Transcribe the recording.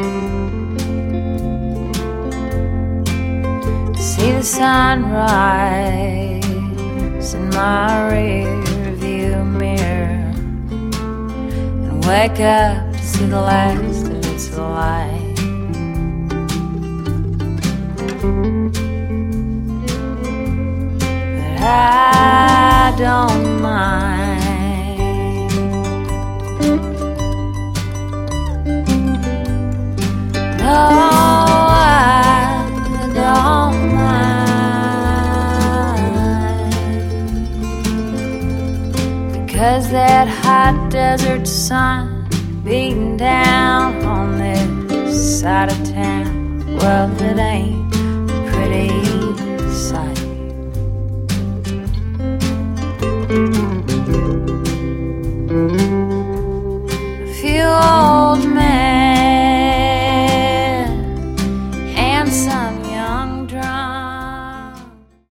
See the sunrise in my rear view mirror and wake up to see the last of its light. But I don't mind. No, I don't mind, because that hot desert sun beating down on this side of town, well, it ain't